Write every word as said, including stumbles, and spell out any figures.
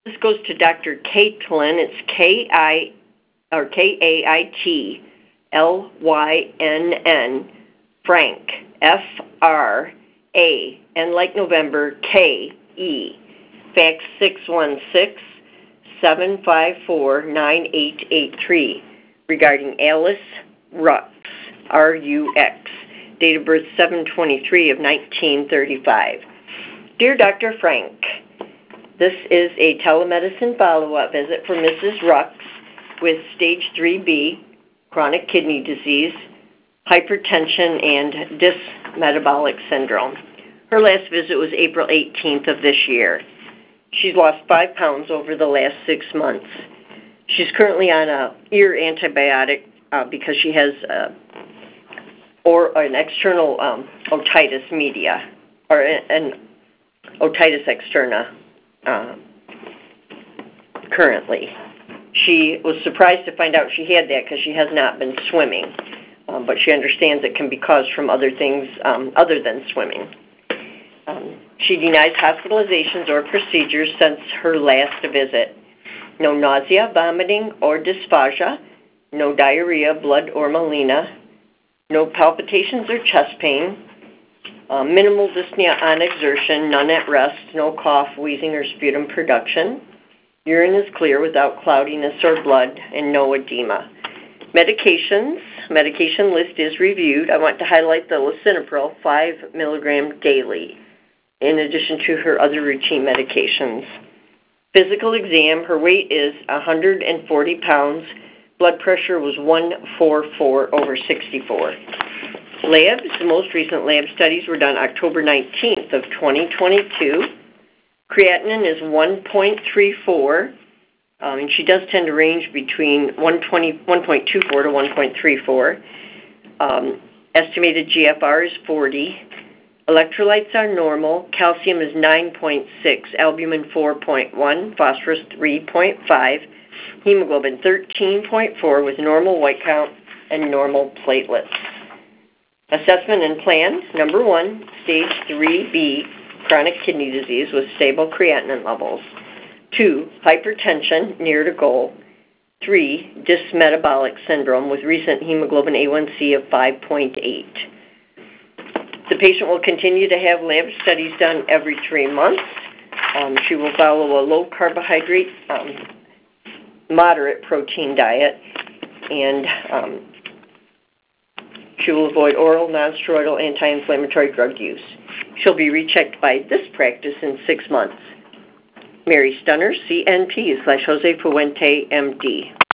This goes to Doctor Caitlin. It's K I or K A I T L Y N N Frank F R A N like November K E. Fax six one six, seven five four, nine eight eight three regarding Alice Rux, R U X. Date of birth seven twenty-three of nineteen thirty-five. Dear Doctor Frank, this is a telemedicine follow-up visit for Missus Rux with stage three B, chronic kidney disease, hypertension, and dysmetabolic syndrome. Her last visit was April eighteenth of this year. She's lost five pounds over the last six months. She's currently on a ear antibiotic uh, because she has uh, or an external um, otitis media, or an otitis externa uh, currently. She was surprised to find out she had that because she has not been swimming, um, but she understands it can be caused from other things um, other than swimming. Um, she denies hospitalizations or procedures since her last visit. No nausea, vomiting, or dysphagia, no diarrhea, blood, or melena, no palpitations or chest pain, uh, minimal dyspnea on exertion, none at rest, no cough, wheezing, or sputum production. Urine is clear without cloudiness or blood, and no edema. Medications, medication list is reviewed. I want to highlight the lisinopril, five milligrams daily, in addition to her other routine medications. Physical exam, her weight is one hundred forty pounds. Blood pressure was one forty-four over sixty-four. Labs, the most recent lab studies were done October nineteenth of twenty twenty-two. Creatinine is one point three four, um, and she does tend to range between one point two four to one point three four. Um, estimated G F R is forty. Electrolytes are normal. Calcium is nine point six, albumin four point one, phosphorus three point five, hemoglobin thirteen point four with normal white count and normal platelets. Assessment and plan. Number one, stage three B, chronic kidney disease with stable creatinine levels. Two, hypertension near to goal. Three, dysmetabolic syndrome with recent hemoglobin A one C of five point eight. The patient will continue to have lab studies done every three months. Um, she will follow a low carbohydrate, um, moderate protein diet, and um, she will avoid oral, non-steroidal, anti-inflammatory drug use. She'll be rechecked by this practice in six months. Mary Stunner, C N P slash Jose Fuente, M D.